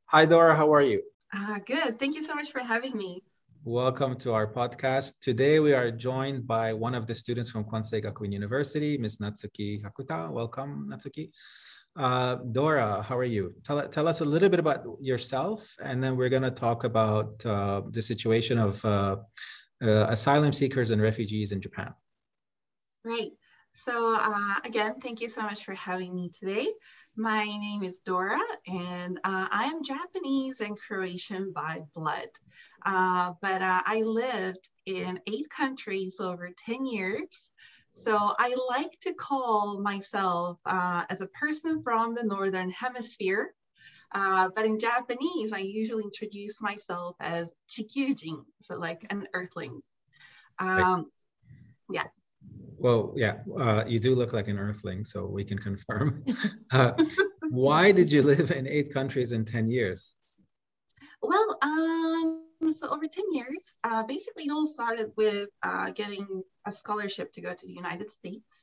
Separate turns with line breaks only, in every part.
Hi, Dora. How are you?
Good. Thank you so much for having me.
Welcome to our podcast. Today, we are joined by one of the students from Kwansei Gakuin University, Ms. Natsuki Hakuta. Welcome, Natsuki. Dora, how are you? Tell us a little bit about yourself, and then we're going to talk about the situation of asylum seekers and refugees in Japan.
Right. So again, thank you so much for having me today. My name is Dora, and I am Japanese and Croatian by blood. But I lived in 8 countries over 10 years. So I like to call myself as a person from the Northern Hemisphere. But in Japanese, I usually introduce myself as Chikyujin, so like an earthling.
Right.
Yeah.
Well, yeah, you do look like an earthling, so we can confirm. Why did you live in 8 countries in 10 years?
Well, so over 10 years, basically it all started with getting a scholarship to go to the United States,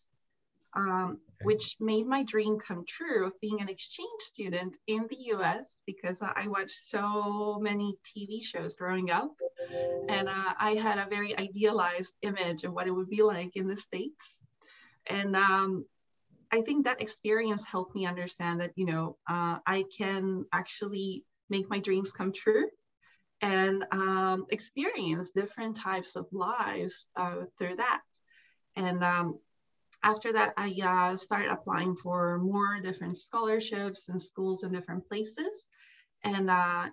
which made my dream come true of being an exchange student in the US because I watched so many TV shows growing up. And I had a very idealized image of what it would be like in the States. And I think that experience helped me understand that, I can actually make my dreams come true and experience different types of lives through that. And after that, I started applying for more different scholarships and schools in different places. And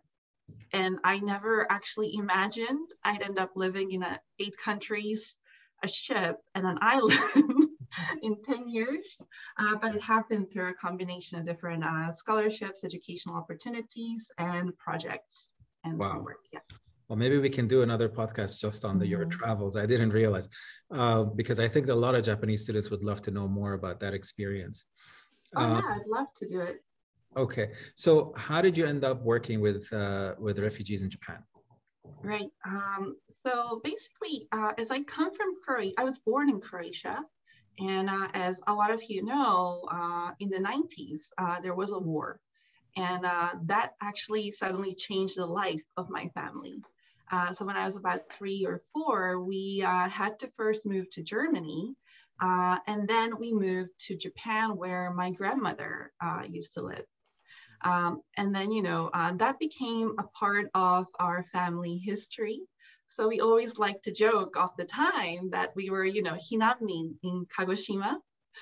I never actually imagined I'd end up living in 8 countries, a ship, and an island in 10 years. But it happened through a combination of different scholarships, educational opportunities, and projects and some
Wow.
work. Yeah.
Well, maybe we can do another podcast just on your travels. I didn't realize because I think a lot of Japanese students would love to know more about that experience.
Oh yeah, I'd love to do it.
Okay, so how did you end up working with refugees in Japan?
Right. So basically, as I come from Croatia, I was born in Croatia. And as a lot of you know, in the 90s, there was a war. And that actually suddenly changed the life of my family. So when I was about 3 or 4, we had to first move to Germany. And then we moved to Japan, where my grandmother used to live. And then, that became a part of our family history. So we always like to joke off the time that we were, Hinanin in Kagoshima.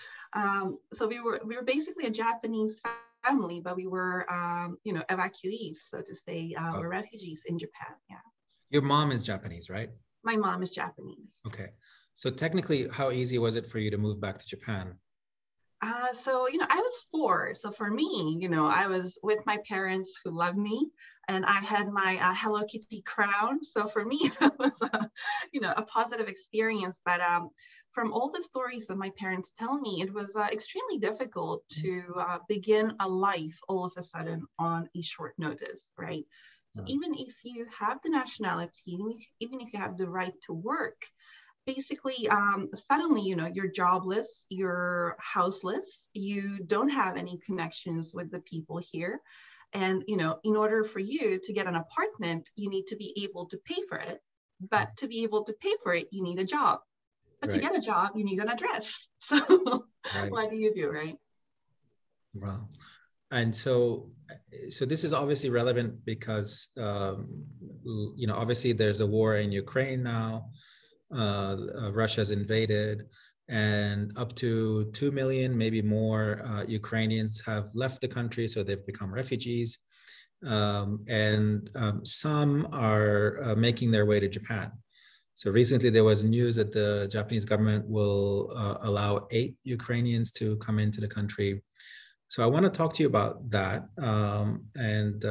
So we were basically a Japanese family, but we were, evacuees, so to say, we're refugees in Japan. Yeah.
Your mom is Japanese, right?
My mom is Japanese.
Okay. So technically, how easy was it for you to move back to Japan?
So, I was 4. So for me, I was with my parents who loved me, and I had my Hello Kitty crown. So for me, that was a positive experience. But from all the stories that my parents tell me, it was extremely difficult to begin a life all of a sudden on a short notice, right? So even if you have the nationality, even if you have the right to work, basically suddenly you're jobless, you're houseless, you don't have any connections with the people here, and in order for you to get an apartment, you need to be able to pay for it, but to be able to pay for it, you need a job, but to get a job, you need an address. So what do you do, right?
Wow. And so this is obviously relevant because obviously there's a war in Ukraine now. Russia's invaded, and up to 2 million, maybe more, Ukrainians have left the country, so they've become refugees. And some are making their way to Japan. So recently there was news that the Japanese government will allow 8 Ukrainians to come into the country. So I want to talk to you about that, and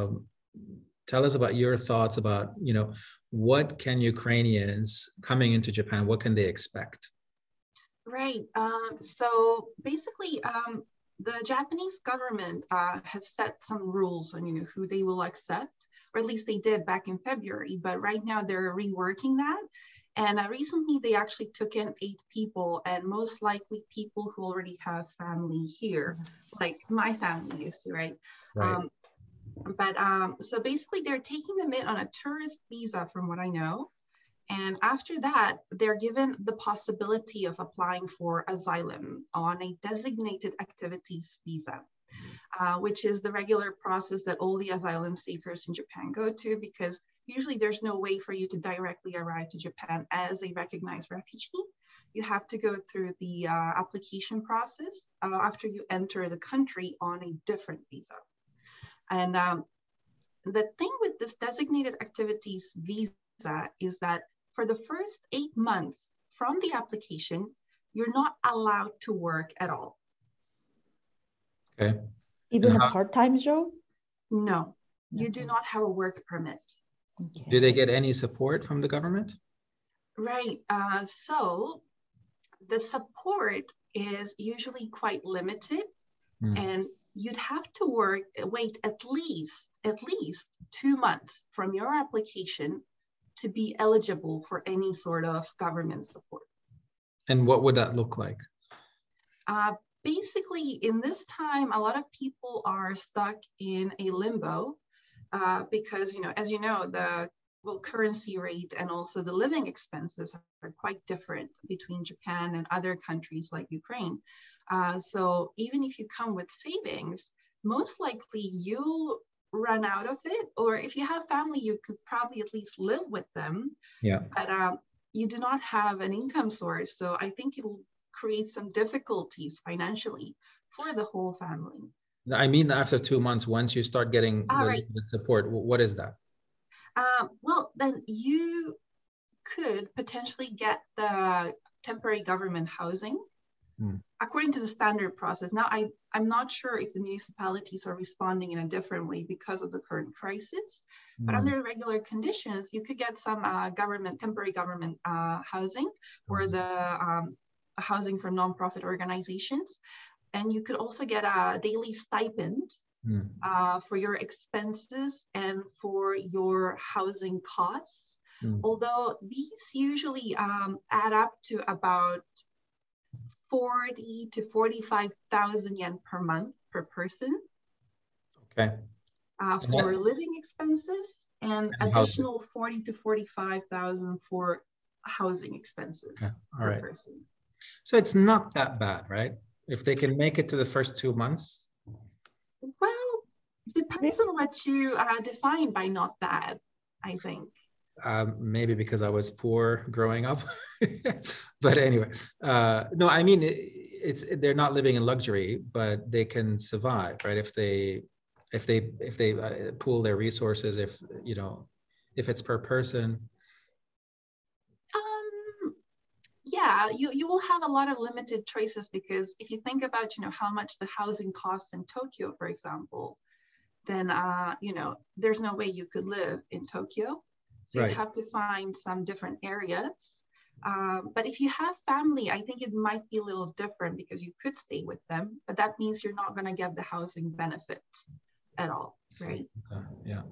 tell us about your thoughts about, what can Ukrainians coming into Japan, what can they expect?
Right. So basically, the Japanese government has set some rules on, who they will accept, or at least they did back in February. But right now they're reworking that. And recently they actually took in 8 people, and most likely people who already have family here, like my family used to, right?
Right.
But so basically, they're taking them in on a tourist visa, from what I know. And after that, they're given the possibility of applying for asylum on a designated activities visa, which is the regular process that all the asylum seekers in Japan go to, because usually there's no way for you to directly arrive to Japan as a recognized refugee. You have to go through the application process after you enter the country on a different visa. And the thing with this designated activities visa is that for the first 8 months from the application, you're not allowed to work at all.
Okay.
Even a part-time job?
No, you do not have a work permit.
Okay.
Do they get any support from the government?
Right. So the support is usually quite limited, and you'd have to wait at least 2 months from your application to be eligible for any sort of government support.
And what would that look like?
Basically, in this time, a lot of people are stuck in a limbo because, as you know, the currency rate and also the living expenses are quite different between Japan and other countries like Ukraine. So even if you come with savings, most likely you'll run out of it. Or if you have family, you could probably at least live with them.
Yeah.
But you do not have an income source. So I think it will create some difficulties financially for the whole family.
I mean, after 2 months, once you start getting
right.
the support, what is that?
Well, then you could potentially get the temporary government housing according to the standard process. Now, I'm not sure if the municipalities are responding in a different way because of the current crisis, but under regular conditions, you could get some temporary government housing, or the housing for nonprofit organizations. And you could also get a daily stipend for your expenses and for your housing costs. Although these usually add up to about 40 to 45,000 yen per month per person.
Okay.
For living expenses, and additional 40 to 45,000 for housing expenses per person.
So it's not that bad, right? If they can make it to the first 2 months.
Well, depends on what you define by not bad, I think.
Maybe because I was poor growing up, but anyway, no, I mean, they're not living in luxury, but they can survive, right? If they pool their resources, if it's per person.
Yeah, you will have a lot of limited choices, because if you think about, how much the housing costs in Tokyo, for example, then, there's no way you could live in Tokyo. So you'd have to find some different areas. But if you have family, I think it might be a little different, because you could stay with them, but that means you're not going to get the housing benefits at all, right?
Yeah.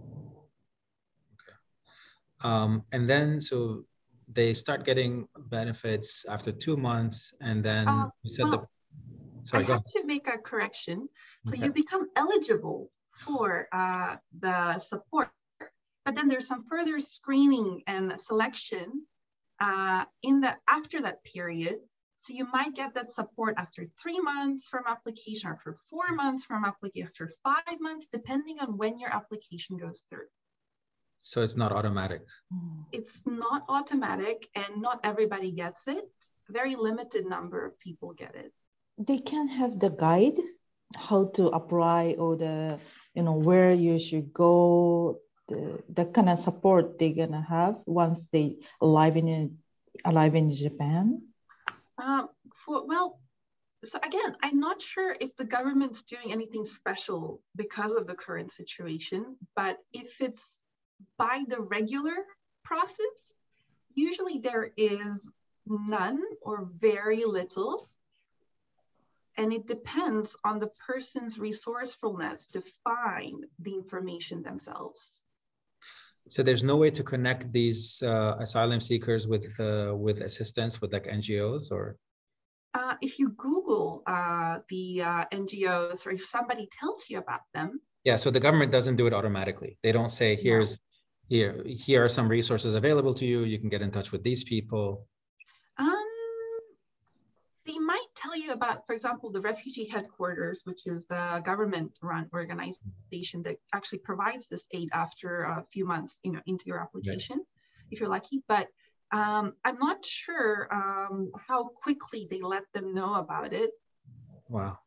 Okay. And then, so they start getting benefits after 2 months, and then
I have to make a correction. So you become eligible for the support, but then there's some further screening and selection after that period. So you might get that support after 3 months from application, or for 4 months from application, after 5 months, depending on when your application goes through.
So it's not automatic.
It's not automatic, and not everybody gets it. A very limited number of people get it.
They can have the guide, how to apply, or where you should go, the kind of support they're gonna have once they arrive in Japan.
So again, I'm not sure if the government's doing anything special because of the current situation, but if it's by the regular process, usually there is none or very little. And it depends on the person's resourcefulness to find the information themselves.
So there's no way to connect these asylum seekers with assistance, with like NGOs, or?
If you Google the NGOs, or if somebody tells you about them,
Yeah, so the government doesn't do it automatically. They don't say, here are some resources available to you. You can get in touch with these people.
They might tell you about, for example, the refugee headquarters, which is the government-run organization that actually provides this aid after a few months, into your application, if you're lucky. But I'm not sure how quickly they let them know about it.
Wow.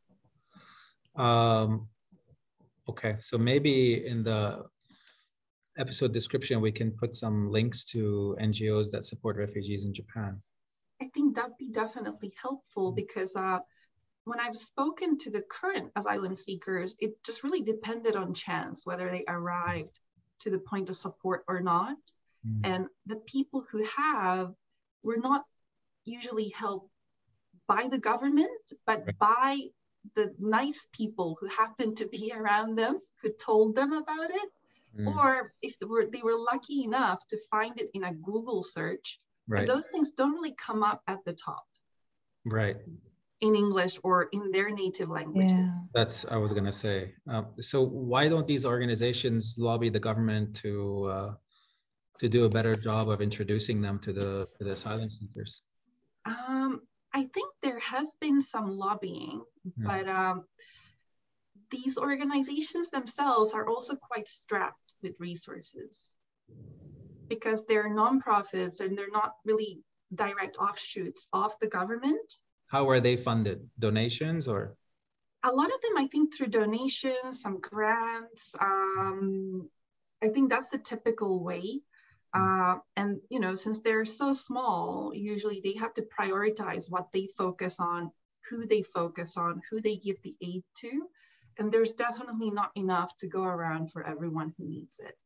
Okay, so maybe in the episode description, we can put some links to NGOs that support refugees in Japan.
I think that'd be definitely helpful, because when I've spoken to the current asylum seekers, it just really depended on chance whether they arrived to the point of support or not. And the people who have were not usually helped by the government, but by the nice people who happened to be around them, who told them about it. Or if they were lucky enough to find it in a Google search. And those things don't really come up at the top.
Right.
In English or in their native languages.
That's, I was gonna say. So why don't these organizations lobby the government to do a better job of introducing them to the asylum seekers?
I think there has been some lobbying, but these organizations themselves are also quite strapped with resources, because they're nonprofits and they're not really direct offshoots of the government.
How are they funded? Donations or?
A lot of them, I think, through donations, some grants. I think that's the typical way. And, since they're so small, usually they have to prioritize what they focus on, who they focus on, who they give the aid to. And there's definitely not enough to go around for everyone who needs it.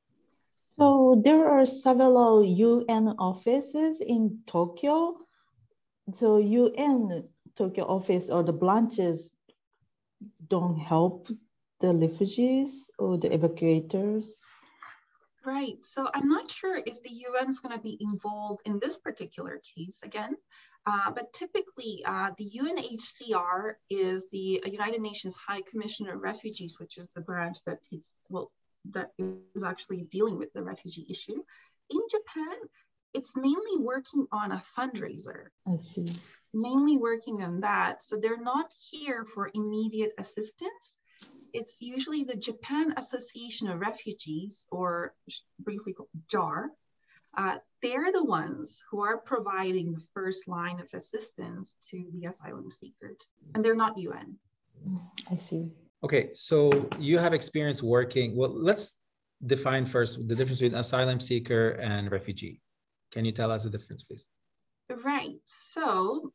So there are several UN offices in Tokyo. So UN Tokyo office or the branches don't help the refugees or the evacuators?
Right. So I'm not sure if the UN is going to be involved in this particular case again, but typically the UNHCR is the United Nations High Commissioner of Refugees, which is the branch that that is actually dealing with the refugee issue. In Japan, it's mainly working on a fundraiser.
I see.
Mainly working on that. So they're not here for immediate assistance. It's usually the Japan Association of Refugees, or briefly called JAR. They're the ones who are providing the first line of assistance to the asylum seekers, and they're not UN.
I see.
Okay, so you have experience working, well, let's define first the difference between asylum seeker and refugee. Can you tell us the difference, please?
Right, so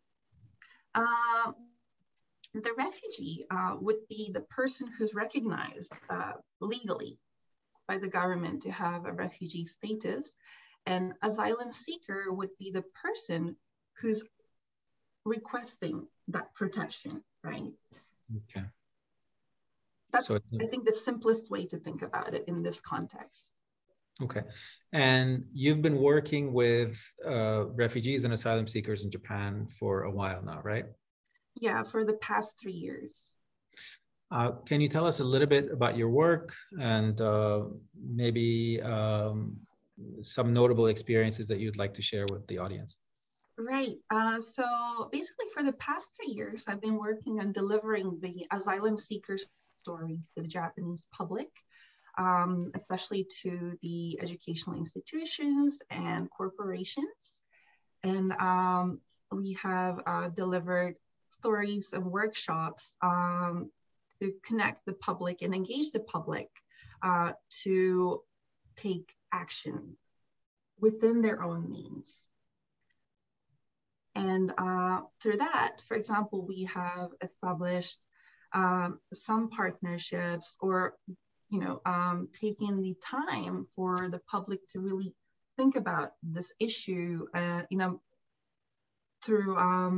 the refugee would be the person who's recognized legally by the government to have a refugee status, and asylum seeker would be the person who's requesting that protection, right?
Okay.
That's, so I think, the simplest way to think about it in this context.
Okay. And you've been working with refugees and asylum seekers in Japan for a while now, right?
Yeah, for the past 3 years.
Can you tell us a little bit about your work and maybe some notable experiences that you'd like to share with the audience?
Right. So basically for the past 3 years, I've been working on delivering the asylum seekers stories to the Japanese public, especially to the educational institutions and corporations. And we have delivered stories and workshops to connect the public and engage the public to take action within their own means. And through that, for example, we have established some partnerships, or taking the time for the public to really think about this issue, through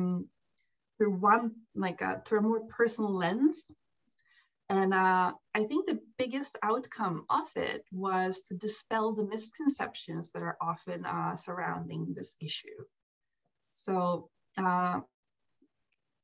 a more personal lens. And I think the biggest outcome of it was to dispel the misconceptions that are often surrounding this issue. So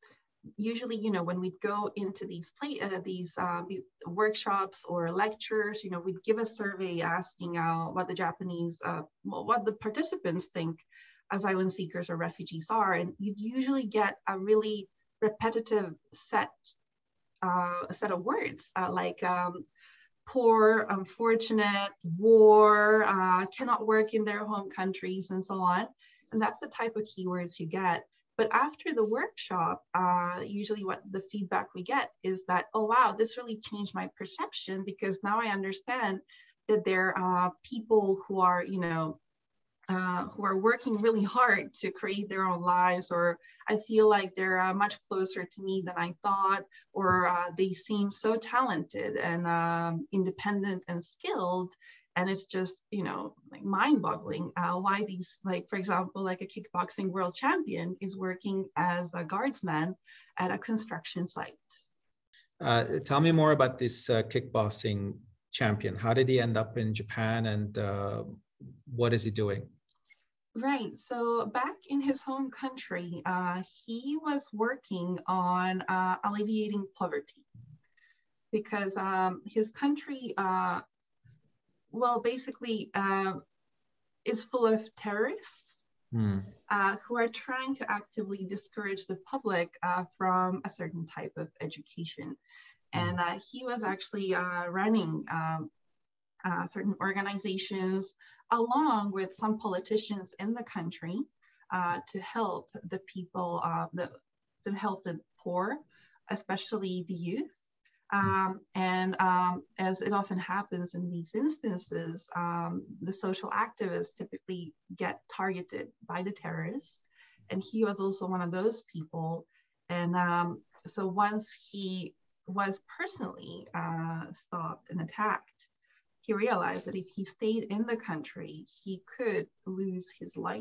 usually, you know, when we'd go into these workshops or lectures, you know, we'd give a survey asking what the Japanese, what the participants think asylum seekers or refugees are, and you'd usually get a really repetitive set of words like poor, unfortunate, war, cannot work in their home countries, and so on. And that's the type of keywords you get. But after the workshop, usually what the feedback we get is that, oh, wow, this really changed my perception, because now I understand that there are people who are, you know, who are working really hard to create their own lives, or I feel like they're much closer to me than I thought, or they seem so talented and independent and skilled. And it's just, you know, like mind-boggling why these, like, for example, like a kickboxing world champion is working as a guardsman at a construction site.
Tell me more about this kickboxing champion. How did he end up in Japan, and what is he doing?
Right. So back in his home country, he was working on alleviating poverty, because his country, well, basically is full of terrorists who are trying to actively discourage the public from a certain type of education. And he was actually running certain organizations along with some politicians in the country to help the people, to help the poor, especially the youth. As it often happens in these instances, the social activists typically get targeted by the terrorists. And he was also one of those people. And so once he was personally stopped and attacked, he realized that if he stayed in the country, he could lose his life.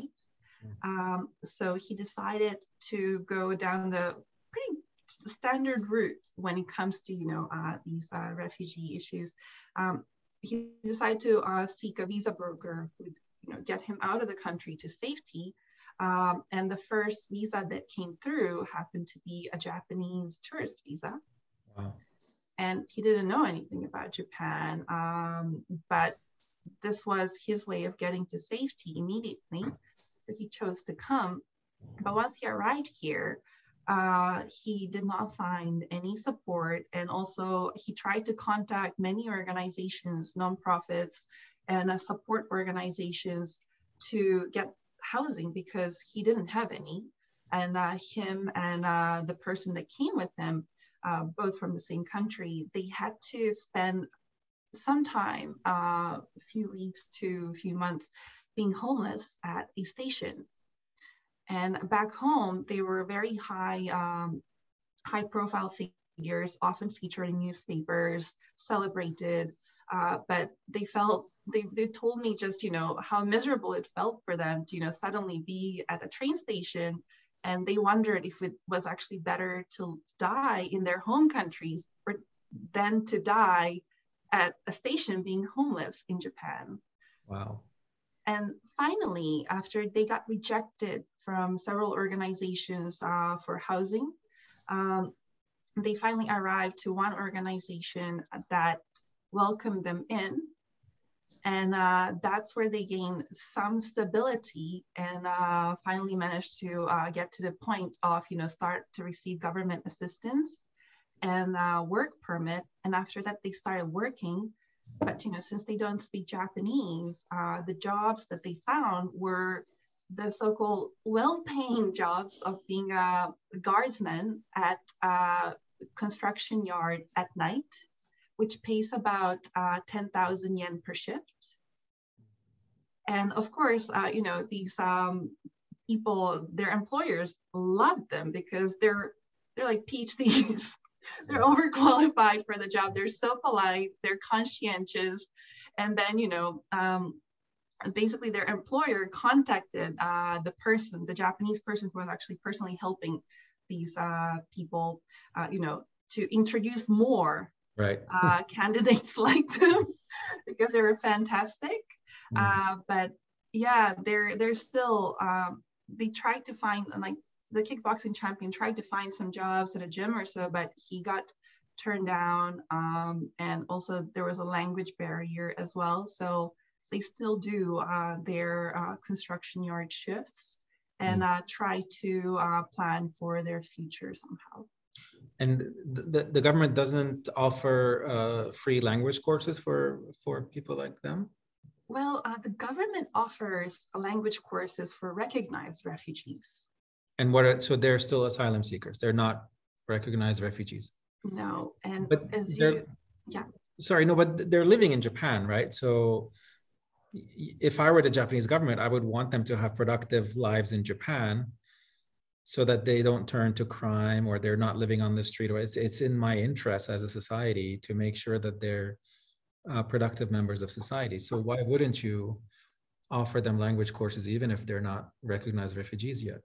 So he decided to go down the pretty standard route when it comes to, you know, these refugee issues. He decided to seek a visa broker who would, you know, get him out of the country to safety. And the first visa that came through happened to be a Japanese tourist visa.
Wow.
And he didn't know anything about Japan, but this was his way of getting to safety immediately. So he chose to come. But once he arrived here, he did not find any support. And also he tried to contact many organizations, nonprofits, and support organizations to get housing, because he didn't have any. And him and the person that came with him, both from the same country, they had to spend some time, a few weeks to a few months, being homeless at a station. And back home, they were very high profile figures, often featured in newspapers, celebrated, but they told me just, you know, how miserable it felt for them to, you know, suddenly be at a train station. And they wondered if it was actually better to die in their home countries than to die at a station being homeless in Japan.
Wow.
And finally, after they got rejected from several organizations for housing, they finally arrived to one organization that welcomed them in. And that's where they gained some stability and finally managed to get to the point of, you know, start to receive government assistance and work permit. And after that, they started working. But, you know, since they don't speak Japanese, the jobs that they found were the so-called well-paying jobs of being a guardsman at a construction yard at night, which pays about 10,000 yen per shift. And of course, you know, these people, their employers love them because they're like PhDs. They're overqualified for the job. They're so polite, they're conscientious. And then, you know, basically their employer contacted the Japanese person who was actually personally helping these people, you know, to introduce more candidates like them because they were fantastic. But yeah, they're still, they tried to find like the kickboxing champion tried to find some jobs at a gym or so, but he got turned down. And also there was a language barrier as well. So they still do their construction yard shifts and try to plan for their future somehow.
And the government doesn't offer free language courses for people like them?
Well, the government offers language courses for recognized refugees.
And so they're still asylum seekers. They're not recognized refugees.
No, and
but
yeah.
Sorry, no, but they're living in Japan, right? So if I were the Japanese government, I would want them to have productive lives in Japan so that they don't turn to crime or they're not living on the street. Or it's in my interest as a society to make sure that they're productive members of society. So why wouldn't you offer them language courses even if they're not recognized refugees yet?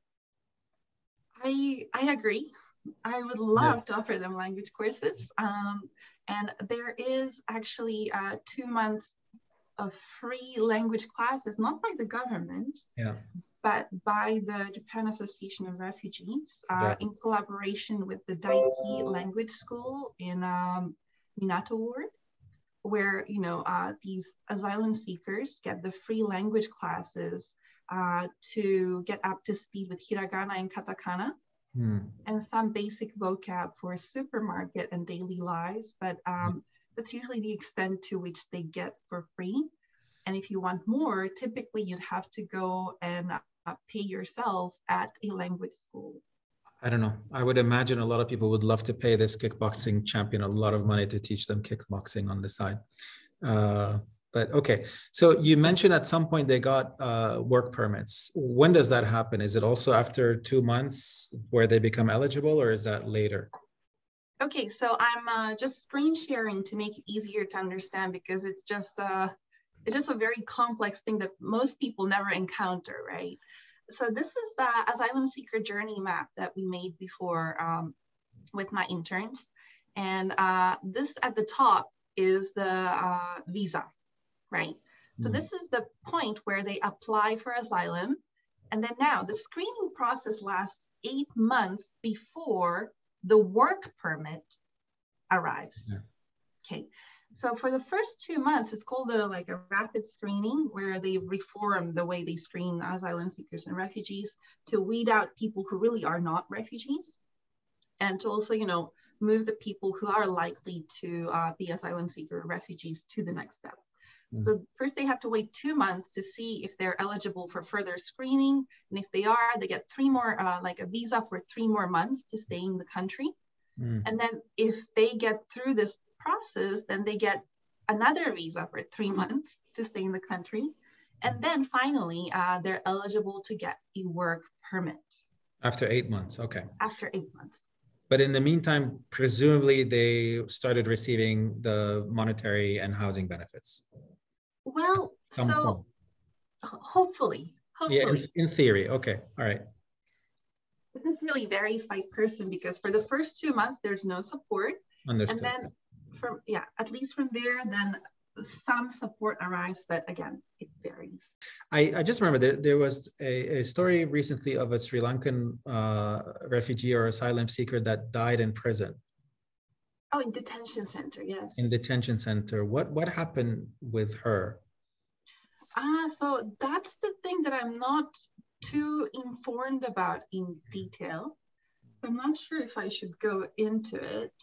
I agree. I would love to offer them language courses. And there is actually 2 months of free language classes, not by the government, but by the Japan Association of Refugees in collaboration with the Daiki Language School in Minato Ward, where these asylum seekers get the free language classes to get up to speed with hiragana and katakana. And some basic vocab for supermarket and daily lives, but that's usually the extent to which they get for free. And if you want more, typically you'd have to go and pay yourself at a language school.
I don't know. I would imagine a lot of people would love to pay this kickboxing champion a lot of money to teach them kickboxing on the side. But okay, so you mentioned at some point they got work permits. When does that happen? Is it also after 2 months where they become eligible, or is that later?
Okay, so I'm just screen sharing to make it easier to understand, because it's just a very complex thing that most people never encounter, right? So this is the asylum seeker journey map that we made before with my interns. And this at the top is the visa. Right. So this is the point where they apply for asylum. And then now the screening process lasts 8 months before the work permit arrives. Okay. So for the first 2 months, it's called a rapid screening, where they reform the way they screen asylum seekers and refugees to weed out people who really are not refugees, and to also, move the people who are likely to be asylum seeker or refugees to the next step. So first they have to wait 2 months to see if they're eligible for further screening. And if they are, they get 3 more, a visa for 3 more months to stay in the country. And then if they get through this process, then they get another visa for 3 months to stay in the country. And then finally, they're eligible to get a work permit.
After 8 months, okay.
After 8 months.
But in the meantime, presumably they started receiving the monetary and housing benefits.
Well, so hopefully.
Yeah, in theory. Okay. All right.
But this really varies by person, because for the first 2 months, there's no support.
Understood.
And then at least from there, then some support arrives, but again, it varies.
I just remember there was a story recently of a Sri Lankan refugee or asylum seeker that died in prison.
Oh, in detention center, yes.
In detention center. What happened with her?
So that's the thing that I'm not too informed about in detail. I'm not sure if I should go into it.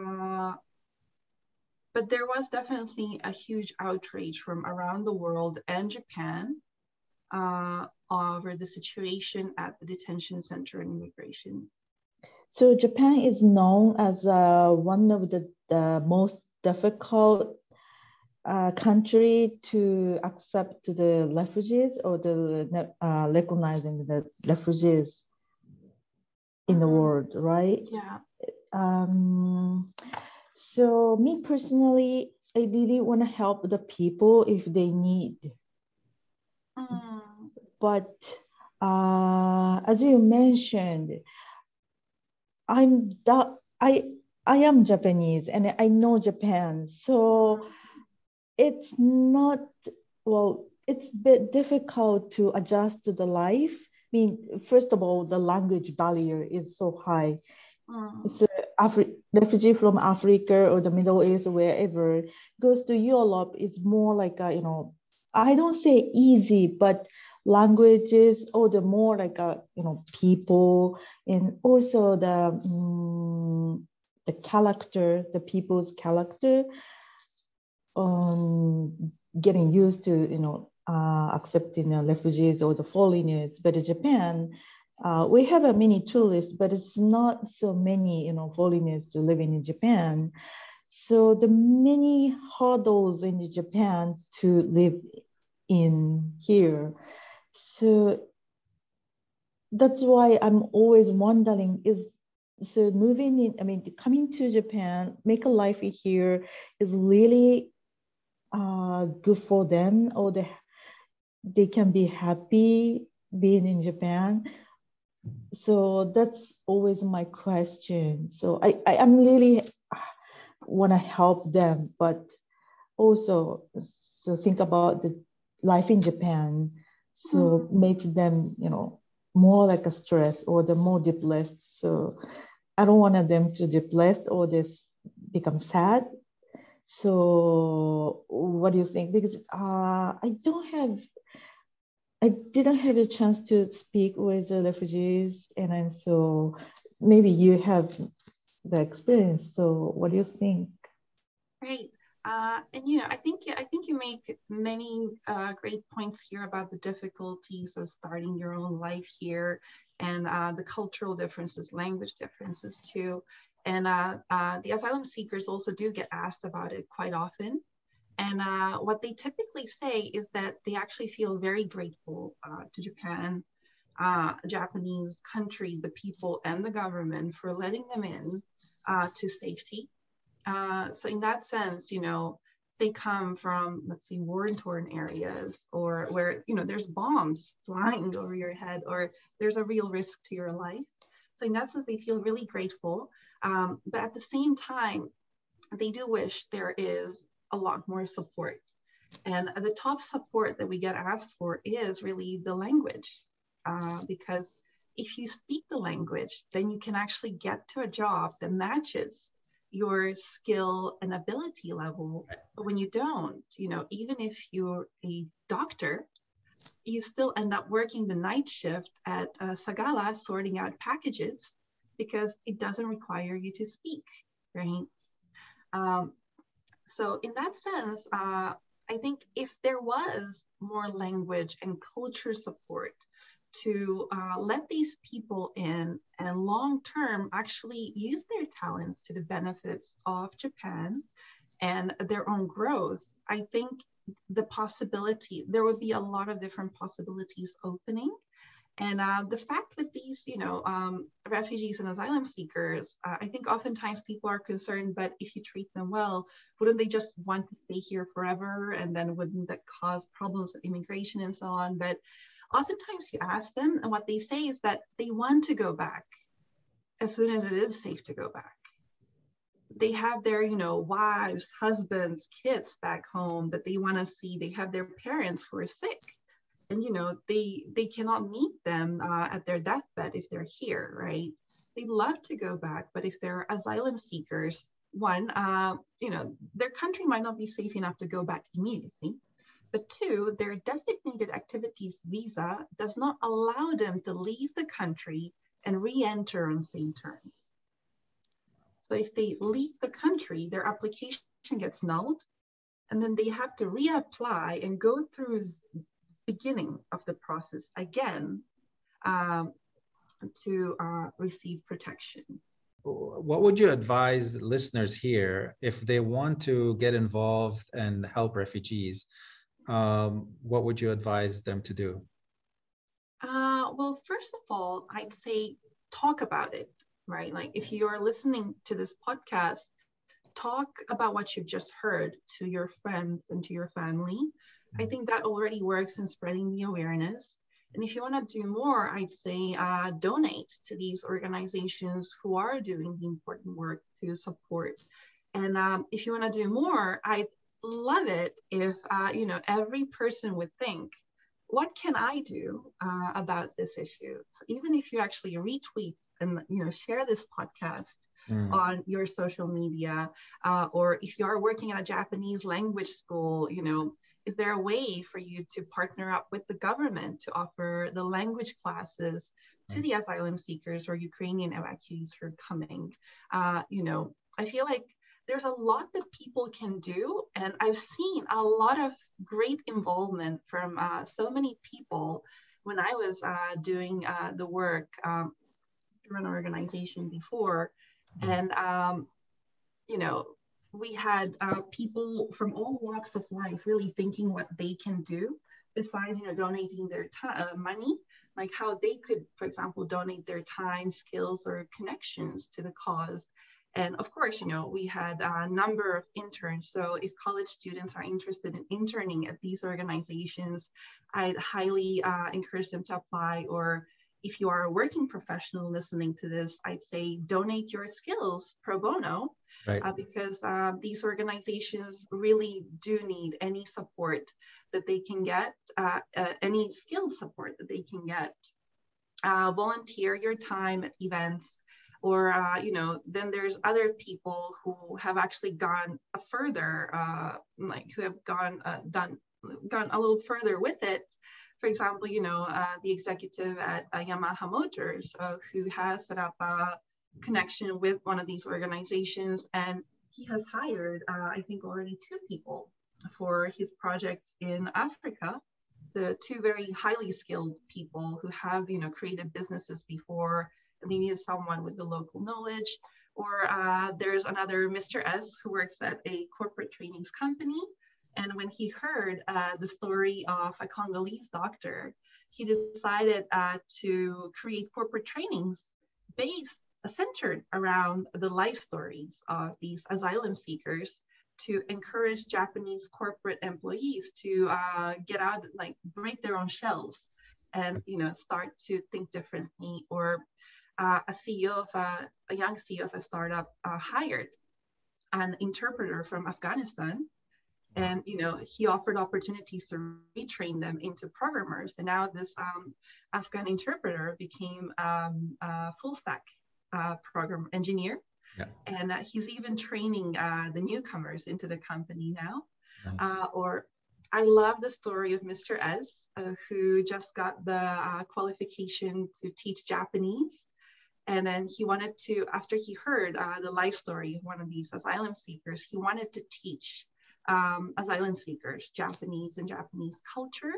But there was definitely a huge outrage from around the world and Japan over the situation at the detention center and immigration.
So Japan is known as one of the most difficult country to accept the refugees, or the recognizing the refugees in the world, right?
Yeah.
So me personally, I really want to help the people if they need. But as you mentioned, I am Japanese and I know Japan, so it's not, well, it's a bit difficult to adjust to the life, mean, first of all, the language barrier is so high.
Mm.
So refugee from Africa or the Middle East, wherever, goes to Europe, it's more like a, I don't say easy, but languages or the more like a, people, and also the character, the people's character, getting used to, accepting refugees or the foreigners. But in Japan, we have a many tourists, but it's not so many, foreigners to living in Japan. So the many hurdles in Japan to live in here. So that's why I'm always wondering, so moving in, I mean, coming to Japan, make a life here is really good for them, or they can be happy being in Japan. So that's always my question. So I'm really want to help them, but also so think about the life in Japan. So makes them, more like a stress or the more depressed. So I don't want them to depressed or this become sad. So what do you think? Because I didn't have a chance to speak with the refugees, and then so maybe you have the experience. So what do you think?
Right. And I think you make many great points here about the difficulties of starting your own life here, and the cultural differences, language differences too. And the asylum seekers also do get asked about it quite often. And what they typically say is that they actually feel very grateful to Japan, Japanese country, the people, and the government for letting them in to safety. So in that sense, they come from, let's say, war-torn areas, or where, there's bombs flying over your head, or there's a real risk to your life. So in that sense, they feel really grateful. But at the same time, they do wish there is a lot more support. And the top support that we get asked for is really the language, because if you speak the language, then you can actually get to a job that matches your skill and ability level. But when you don't, even if you're a doctor, you still end up working the night shift at Sagala sorting out packages because it doesn't require you to speak, right? So in that sense, I think if there was more language and culture support to let these people in and long-term actually use their talents to the benefits of Japan and their own growth, I think there would be a lot of different possibilities opening. And the fact with these, refugees and asylum seekers, I think oftentimes people are concerned, but if you treat them well, wouldn't they just want to stay here forever? And then wouldn't that cause problems with immigration and so on? But oftentimes you ask them, and what they say is that they want to go back as soon as it is safe to go back. They have their, wives, husbands, kids back home that they want to see. They have their parents who are sick. And, they cannot meet them at their deathbed if they're here, right? They'd love to go back, but if they're asylum seekers, one, their country might not be safe enough to go back immediately. But two, their designated activities visa does not allow them to leave the country and re-enter on same terms. So if they leave the country, their application gets nulled, and then they have to reapply and go through beginning of the process again to receive protection.
What would you advise listeners here if they want to get involved and help refugees? What would you advise them to do?
Well, first of all, I'd say talk about it, right? Like if you're listening to this podcast, talk about what you've just heard to your friends and to your family. I think that already works in spreading the awareness. And if you want to do more, I'd say donate to these organizations who are doing the important work to support. And if you want to do more, I'd love it if every person would think what can I do about this issue? So even if you actually retweet and share this podcast on your social media, or if you are working at a Japanese language school, is there a way for you to partner up with the government to offer the language classes to the asylum seekers or Ukrainian evacuees who are coming? I feel like there's a lot that people can do, and I've seen a lot of great involvement from so many people when I was doing the work through an organization before. And we had people from all walks of life really thinking what they can do besides donating their money, like how they could, for example, donate their time, skills, or connections to the cause. And of course, we had a number of interns. So if college students are interested in interning at these organizations, I'd highly encourage them to apply. Or if you are a working professional listening to this, I'd say donate your skills pro bono, right. Because these organizations really do need any support that they can get, any skilled support that they can get. Volunteer your time at events. Or, then there's other people who have actually gone further, who have gone a little further with it. For example, the executive at Yamaha Motors, who has set up a connection with one of these organizations, and he has hired, I think, already 2 people for his projects in Africa. The 2 very highly skilled people who have, created businesses before. And they needed someone with the local knowledge. Or there's another Mr. S who works at a corporate trainings company. And when he heard the story of a Congolese doctor, he decided to create corporate trainings centered around the life stories of these asylum seekers to encourage Japanese corporate employees to get out, break their own shells and, start to think differently. Or a young CEO of a startup hired an interpreter from Afghanistan, and he offered opportunities to retrain them into programmers. And now this Afghan interpreter became a full stack program engineer, and he's even training the newcomers into the company now. Nice. Or I love the story of Mr. S, who just got the qualification to teach Japanese. And then he wanted to, after he heard the life story of one of these asylum seekers, he wanted to teach asylum seekers Japanese and Japanese culture.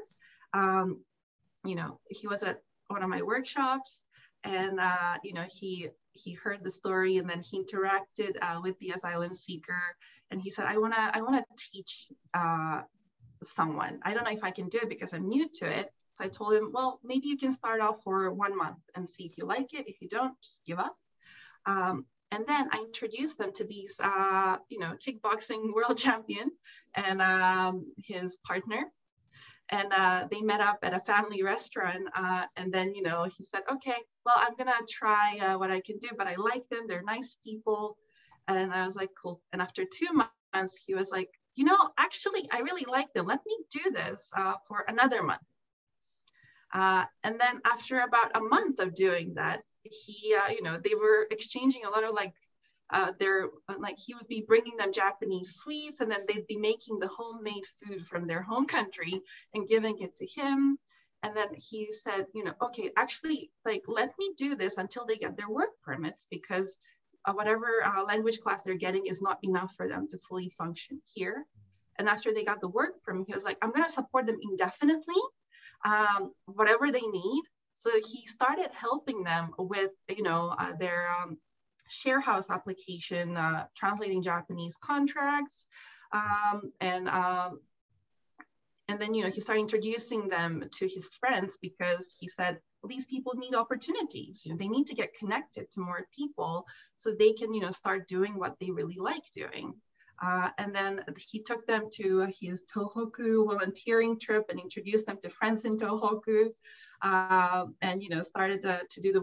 He was at one of my workshops, and he heard the story, and then he interacted with the asylum seeker, and he said, I wanna teach someone. I don't know if I can do it because I'm new to it. So I told him, well, maybe you can start off for 1 month and see if you like it. If you don't, just give up. And then I introduced them to these, kickboxing world champion and his partner. And they met up at a family restaurant. And then, he said, okay, well, I'm going to try what I can do, but I like them. They're nice people. And I was like, cool. And after 2 months, he was like, actually, I really like them. Let me do this for another month. And then after about a month of doing that, he, they were exchanging a lot of he would be bringing them Japanese sweets, and then they'd be making the homemade food from their home country and giving it to him. And then he said, okay, actually, let me do this until they get their work permits, because whatever language class they're getting is not enough for them to fully function here. And after they got the work permit, he was like, I'm going to support them indefinitely. Whatever they need. So he started helping them with, their share house application, translating Japanese contracts. And then, he started introducing them to his friends, because he said, these people need opportunities. They need to get connected to more people so they can, start doing what they really like doing. And then he took them to his Tohoku volunteering trip and introduced them to friends in Tohoku, and started to do the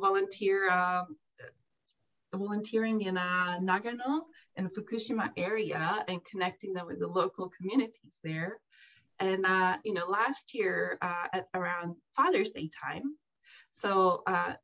volunteering in Nagano and Fukushima area, and connecting them with the local communities there. And, last year at around Father's Day time, so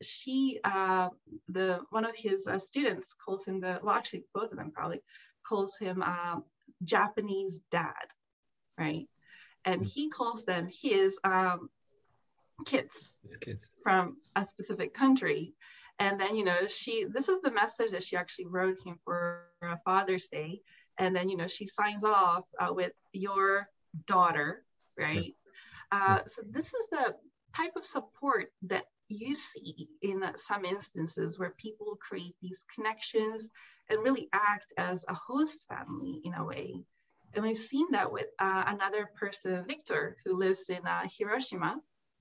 one of his students calls him actually both of them probably calls him Japanese dad, right? And he calls them his kids from a specific country. And then, this is the message that she actually wrote him for Father's Day. And then, she signs off with your daughter, right? So this is the type of support that you see in some instances where people create these connections and really act as a host family in a way. And we've seen that with another person, Victor, who lives in Hiroshima,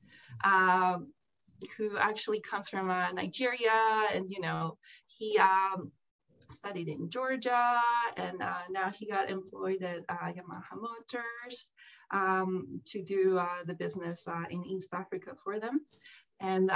who actually comes from Nigeria, and he studied in Georgia, and now he got employed at Yamaha Motors to do the business in East Africa for them. And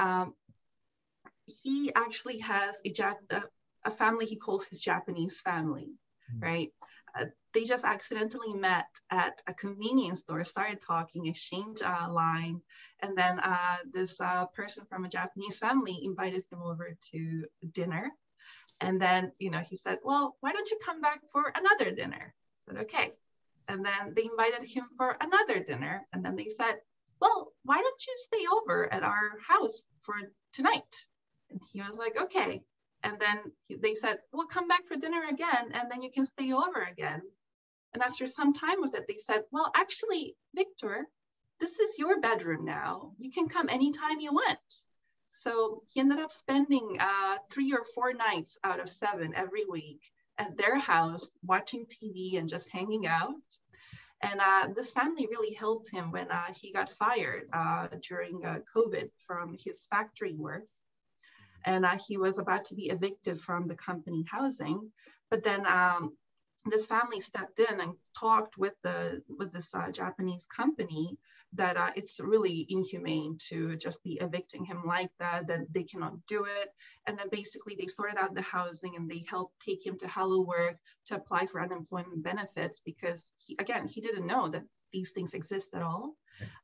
he actually has a family he calls his Japanese family, right? They just accidentally met at a convenience store, started talking, exchanged a line, and then this person from a Japanese family invited him over to dinner. And then, he said, well, why don't you come back for another dinner? I said, okay. And then they invited him for another dinner. And then they said, well, why don't you stay over at our house for tonight? And he was like, okay. And then they said, we'll come back for dinner again, and then you can stay over again. And after some time with it, they said, well, actually, Victor, this is your bedroom now. You can come anytime you want. So he ended up spending 3 or 4 nights out of 7 every week at their house, watching TV and just hanging out. And this family really helped him when he got fired during COVID from his factory work. And he was about to be evicted from the company housing. But then this family stepped in and talked with this Japanese company that it's really inhumane to just be evicting him like that they cannot do it. And then basically they sorted out the housing and they helped take him to Hello Work to apply for unemployment benefits, because he didn't know that these things exist at all.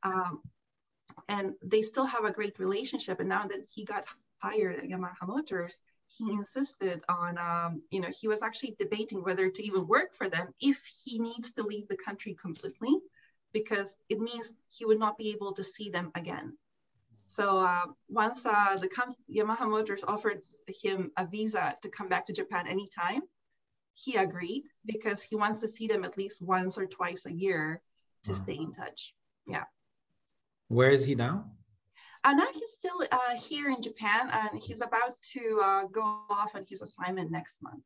And they still have a great relationship. And now that he got hired at Yamaha Motors, he insisted on, he was actually debating whether to even work for them if he needs to leave the country completely, because it means he would not be able to see them again. So once Yamaha Motors offered him a visa to come back to Japan anytime, he agreed, because he wants to see them at least once or twice a year to stay in touch. Yeah.
Where is he now?
Now he's still here in Japan, and he's about to go off on his assignment next month.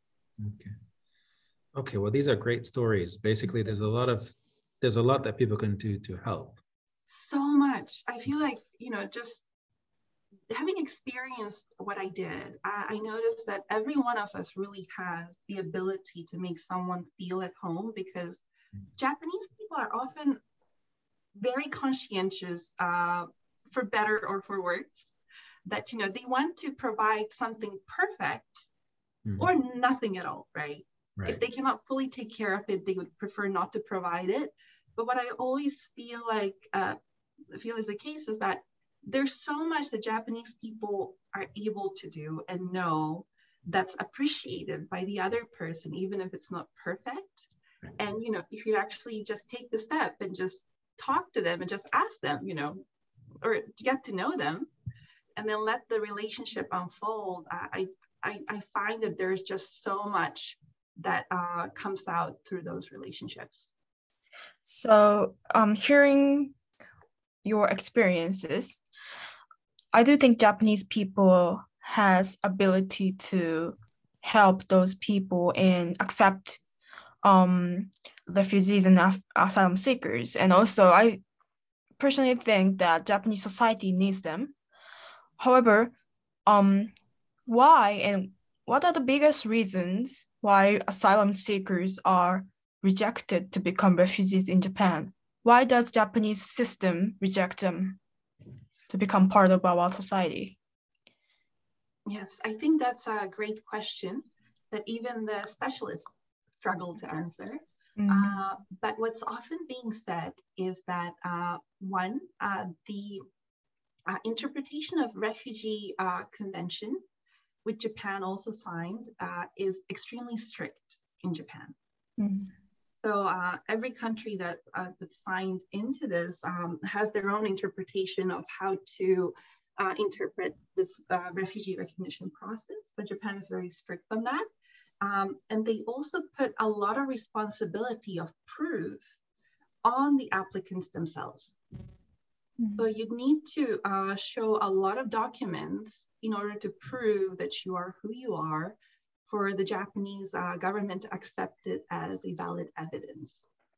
Okay. Well, these are great stories. Basically, there's a lot that people can do to help.
So much. I feel like, just having experienced what I did, I noticed that every one of us really has the ability to make someone feel at home, because Japanese people are often very conscientious, for better or for worse, that, they want to provide something perfect or nothing at all, right? If they cannot fully take care of it, they would prefer not to provide it. But what I always feel is the case is that there's so much that Japanese people are able to do and know that's appreciated by the other person, even if it's not perfect. And, if you actually just take the step and just talk to them and just ask them, or get to know them, and then let the relationship unfold, I find that there's just so much that comes out through those relationships.
So hearing your experiences, I do think Japanese people has ability to help those people and accept refugees and asylum seekers. And also I personally think that Japanese society needs them. However, why and what are the biggest reasons why asylum seekers are rejected to become refugees in Japan? Why does Japanese system reject them to become part of our society?
Yes, I think that's a great question that even the specialists struggle to answer. But what's often being said is that the interpretation of refugee convention, which Japan also signed, is extremely strict in Japan. So every country that signed into this has their own interpretation of how to interpret this refugee recognition process, but Japan is very strict on that. And they also put a lot of responsibility of proof on the applicants themselves. So you need to show a lot of documents in order to prove that you are who you are for the Japanese government to accept it as a valid evidence.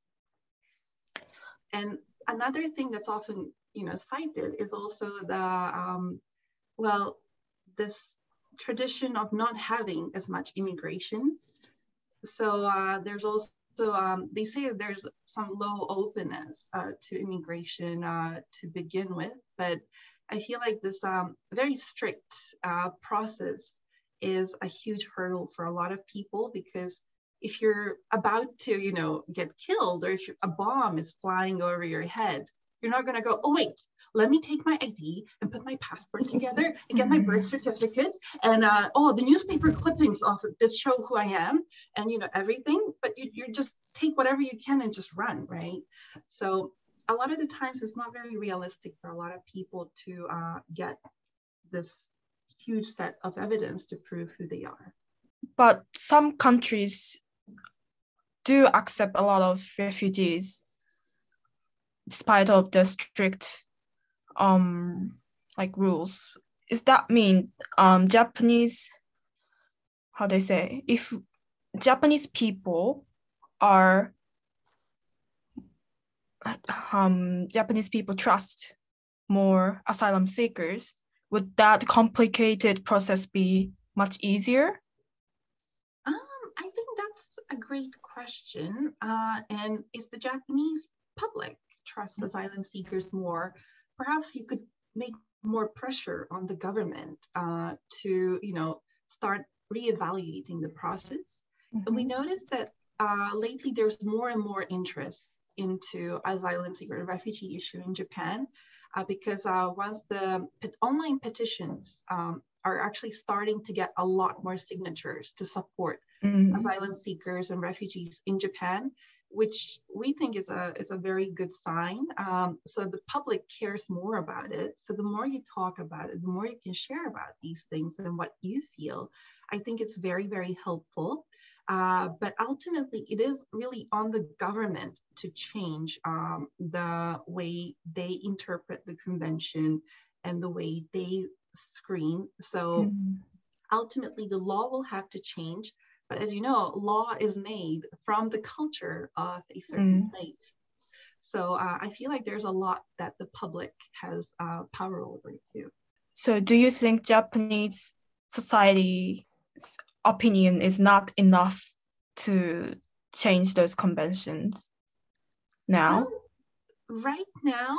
And another thing that's often, cited is also the, this tradition of not having as much immigration. So there's also, they say there's some low openness to immigration to begin with, but I feel like this very strict process is a huge hurdle for a lot of people, because if you're about to, get killed, or if a bomb is flying over your head, you're not going to go, oh, wait, let me take my ID and put my passport together and get my birth certificate and the newspaper clippings off it that show who I am and everything. But you just take whatever you can and just run, right? So a lot of the times it's not very realistic for a lot of people to get this huge set of evidence to prove who they are.
But some countries do accept a lot of refugees despite of the strict rules. Does that mean Japanese, how they say, if Japanese people are Japanese people trust more asylum seekers, would that complicated process be much easier?
I think that's a great question. And if the Japanese public trusts asylum seekers more, perhaps you could make more pressure on the government to, start reevaluating the process. And we noticed that lately there's more and more interest into asylum seeker and refugee issue in Japan, because once the online petitions are actually starting to get a lot more signatures to support asylum seekers and refugees in Japan, which we think is a very good sign. So the public cares more about it. So the more you talk about it, the more you can share about these things and what you feel, I think it's very, very helpful. But ultimately, it is really on the government to change the way they interpret the convention and the way they screen. So ultimately, the law will have to change. But as you know, law is made from the culture of a certain place. So I feel like there's a lot that the public has power over too.
So do you think Japanese society's opinion is not enough to change those conventions now?
Right now,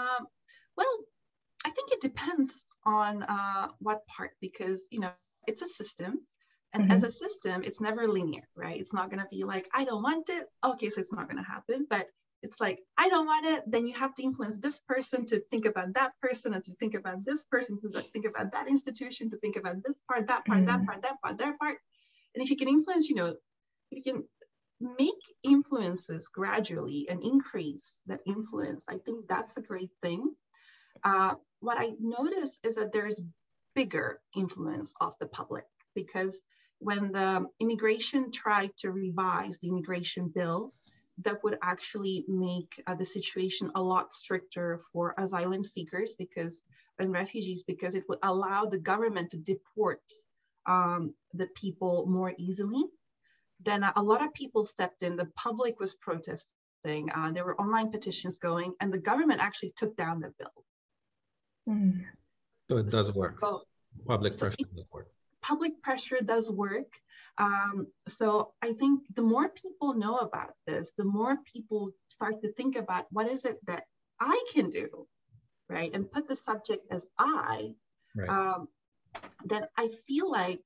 I think it depends on what part, because, it's a system. And as a system, it's never linear, right? It's not going to be like, I don't want it. Okay, so it's not going to happen. But it's like, I don't want it. Then you have to influence this person to think about that person, and to think about this person, to think about that institution, to think about this part, that part, that part, that part, that part. And if you can influence, if you can make influences gradually and increase that influence, I think that's a great thing. What I notice is that there is bigger influence of the public, because when the immigration tried to revise the immigration bill, that would actually make the situation a lot stricter for asylum seekers and refugees, because it would allow the government to deport the people more easily. Then a lot of people stepped in, the public was protesting, there were online petitions going, and the government actually took down the bill.
So it does work. Public pressure does work.
Public pressure does work. So I think the more people know about this, the more people start to think about what is it that I can do, right? And put the subject as I,
right.
Then I feel like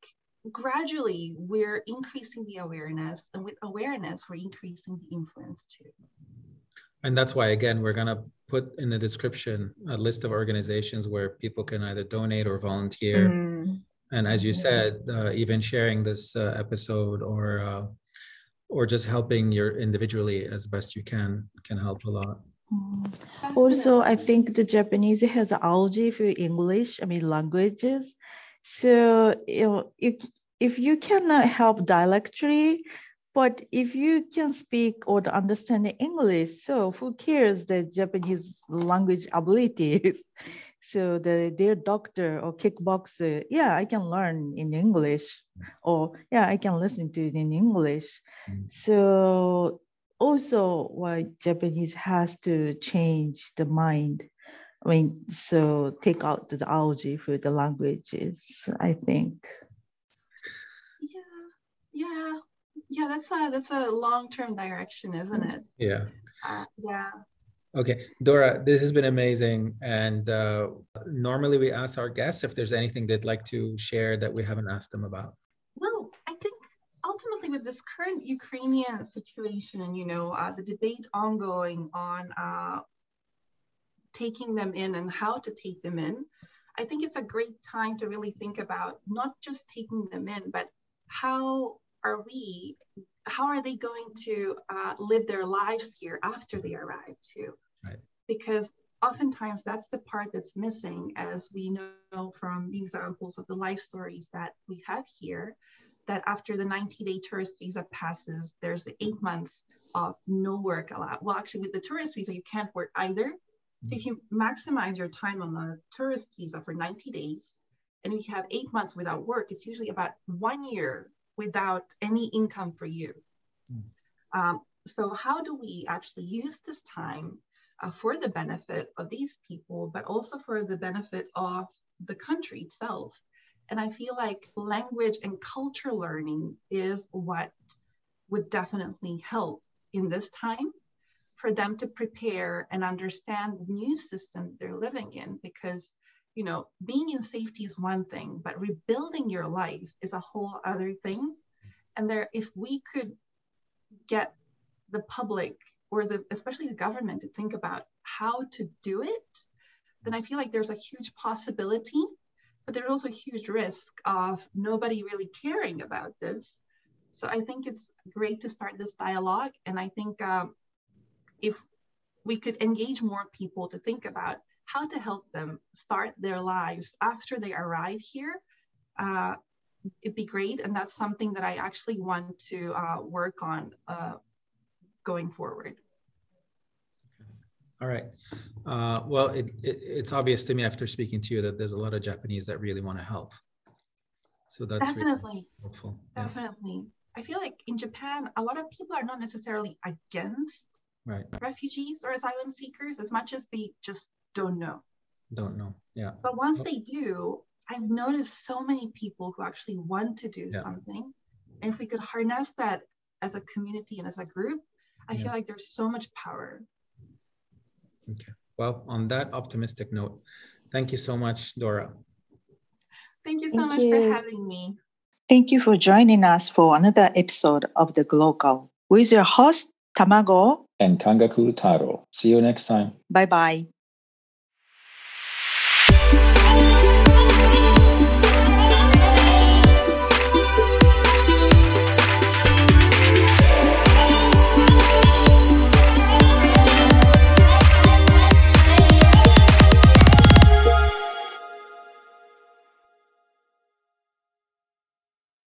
gradually we're increasing the awareness, and with awareness, we're increasing the influence too.
And that's why, again, we're going to put in the description a list of organizations where people can either donate or volunteer. And as you said, even sharing this episode or just helping your individually as best you can help a lot.
Also, I think the Japanese has algae for English, languages. So, if you cannot help dialectly, but if you can speak or understand English, so who cares the Japanese language abilities? So their doctor or kickboxer, I can learn in English, or I can listen to it in English. So also why Japanese has to change the mind. So take out the algae for the languages, I think.
Yeah, that's a long-term direction, isn't it?
Yeah.
Yeah.
Okay, Dora, this has been amazing. And normally we ask our guests if there's anything they'd like to share that we haven't asked them about.
Well, I think ultimately with this current Ukrainian situation and, the debate ongoing on taking them in and how to take them in, I think it's a great time to really think about not just taking them in, but how are they going to live their lives here after they arrive too?
Right.
Because oftentimes that's the part that's missing, as we know from the examples of the life stories that we have here, that after the 90-day tourist visa passes, there's the 8 months of no work allowed. Well, actually with the tourist visa, you can't work either. So if you maximize your time on the tourist visa for 90 days, and if you have 8 months without work, it's usually about 1 year without any income for you. So how do we actually use this time for the benefit of these people, but also for the benefit of the country itself? And I feel like language and culture learning is what would definitely help in this time for them to prepare and understand the new system they're living in. Because, being in safety is one thing, but rebuilding your life is a whole other thing. And if we could get the public or especially the government to think about how to do it, then I feel like there's a huge possibility, but there's also a huge risk of nobody really caring about this. So I think it's great to start this dialogue. And I think if we could engage more people to think about how to help them start their lives after they arrive here, it'd be great. And that's something that I actually want to work on going forward.
All right. Well, it's obvious to me after speaking to you that there's a lot of Japanese that really want to help. So that's
definitely
really helpful.
Definitely. I feel like in Japan, a lot of people are not necessarily against refugees or asylum seekers as much as they just don't know.
Yeah.
But once they do, I've noticed so many people who actually want to do something. And if we could harness that as a community and as a group, I feel like there's so much power.
Okay. Well, on that optimistic note, thank you so much, Dora.
Thank you so much for having me.
Thank you for joining us for another episode of The Glocal with your host, Tamago
and Kangaku Taro. See you next time.
Bye-bye.